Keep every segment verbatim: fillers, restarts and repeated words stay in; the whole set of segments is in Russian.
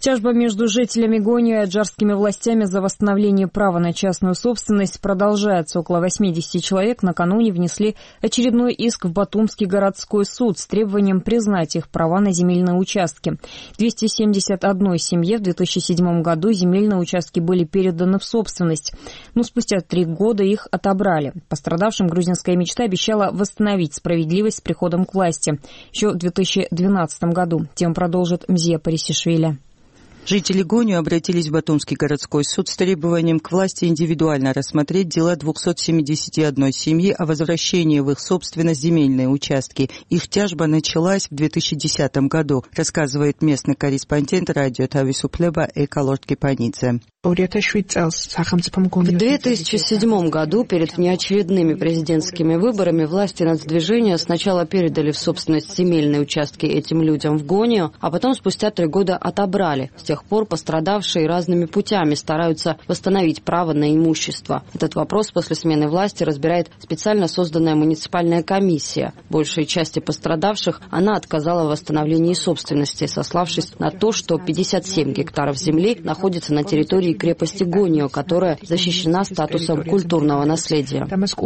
Тяжба между жителями Гонио и аджарскими властями за восстановление права на частную собственность продолжается. Около восьмидесяти человек накануне внесли очередной иск в Батумский городской суд с требованием признать их права на земельные участки. двести семьдесят одной семье в две тысячи седьмом году земельные участки были переданы в собственность, но спустя три года их отобрали. Пострадавшим грузинская мечта обещала восстановить справедливость с приходом к власти еще в две тысячи двенадцатом году. Тему продолжит Мзия Парисишвили. Жители Гонио обратились в Батумский городской суд с требованием к власти индивидуально рассмотреть дела двухсот семидесяти одной семьи о возвращении в их собственность земельные участки. Их тяжба началась в две тысячи десятом году, рассказывает местный корреспондент радио Тависуплеба Экалорд Кипанидзе. В две тысячи седьмом году перед внеочередными президентскими выборами власти нацдвижения сначала передали в собственность земельные участки этим людям в Гонио, а потом спустя три года отобрали. С тех пор пострадавшие разными путями стараются восстановить право на имущество. Этот вопрос после смены власти разбирает специально созданная муниципальная комиссия. Большей части пострадавших она отказала в восстановлении собственности, сославшись на то, что пятьдесят семь гектаров земли находится на территории крепости Гонио, которая защищена статусом культурного наследия.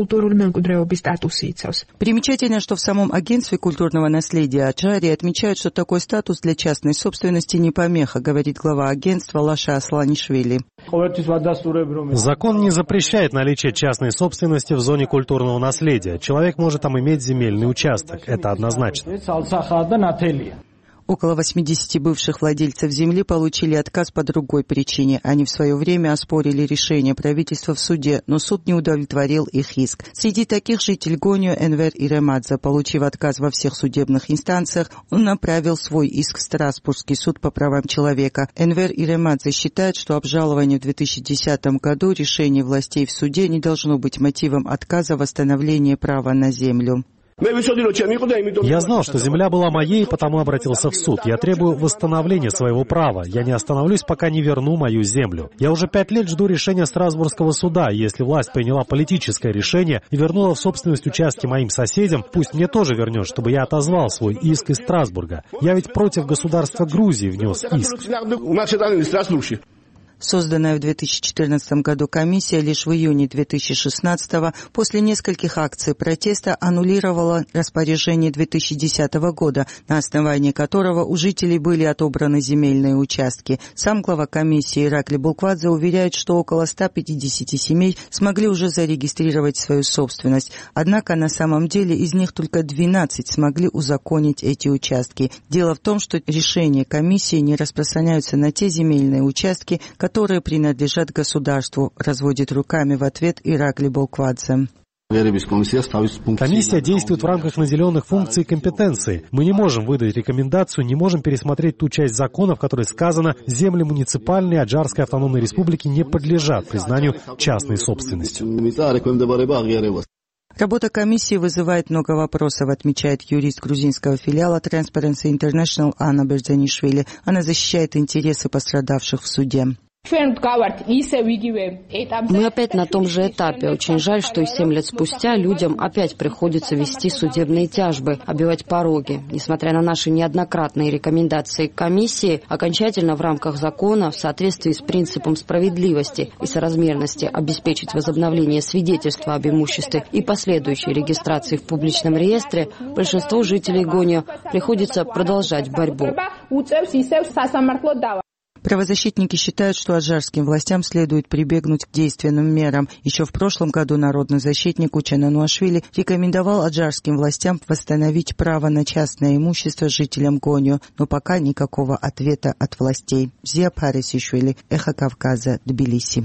Примечательно, что в самом агентстве культурного наследия Аджарии отмечают, что такой статус для частной собственности не помеха, говорит глава агентства Лаша Асланишвили. Закон не запрещает наличие частной собственности в зоне культурного наследия. Человек может там иметь земельный участок. Это однозначно. Около восьмидесяти бывших владельцев земли получили отказ по другой причине. Они в свое время оспорили решение правительства в суде, но суд не удовлетворил их иск. Среди таких житель Гонио Энвер Иремадзе. Получив отказ во всех судебных инстанциях, он направил свой иск в Страсбургский суд по правам человека. Энвер Иремадзе считает, что обжалование в две тысячи десятом году решений властей в суде не должно быть мотивом отказа восстановления права на землю. Я знал, что земля была моей, потому обратился в суд. Я требую восстановления своего права. Я не остановлюсь, пока не верну мою землю. Я уже пять лет жду решения Страсбургского суда. Если власть приняла политическое решение и вернула в собственность участки моим соседям, пусть мне тоже вернет, чтобы я отозвал свой иск из Страсбурга. Я ведь против государства Грузии внес иск. Созданная в две тысячи четырнадцатом году комиссия лишь в июне две тысячи шестнадцатого после нескольких акций протеста аннулировала распоряжение две тысячи десятого года, на основании которого у жителей были отобраны земельные участки. Сам глава комиссии Иракли Булквадзе уверяет, что около ста пятидесяти семей смогли уже зарегистрировать свою собственность. Однако на самом деле из них только двенадцать смогли узаконить эти участки. Дело в том, что решения комиссии не распространяются на те земельные участки, которые принадлежат государству, разводит руками в ответ Иракли Булквадзе. Комиссия действует в рамках наделенных функций и компетенций. Мы не можем выдать рекомендацию, не можем пересмотреть ту часть закона, в которой сказано, земли муниципальные Аджарской автономной республики не подлежат признанию частной собственностью. Работа комиссии вызывает много вопросов, отмечает юрист грузинского филиала Transparency International Анна Берзанишвили. Она защищает интересы пострадавших в суде. Мы опять на том же этапе. Очень жаль, что и семь лет спустя людям опять приходится вести судебные тяжбы, обивать пороги. Несмотря на наши неоднократные рекомендации комиссии, окончательно в рамках закона, в соответствии с принципом справедливости и соразмерности, обеспечить возобновление свидетельства об имуществе и последующей регистрации в публичном реестре, большинству жителей Гонио приходится продолжать борьбу. Правозащитники считают, что аджарским властям следует прибегнуть к действенным мерам. Еще в прошлом году народный защитник Учен Ануашвили рекомендовал аджарским властям восстановить право на частное имущество жителям Гонио, но пока никакого ответа от властей. Мзия Парисишвили, Эхо Кавказа, Тбилиси.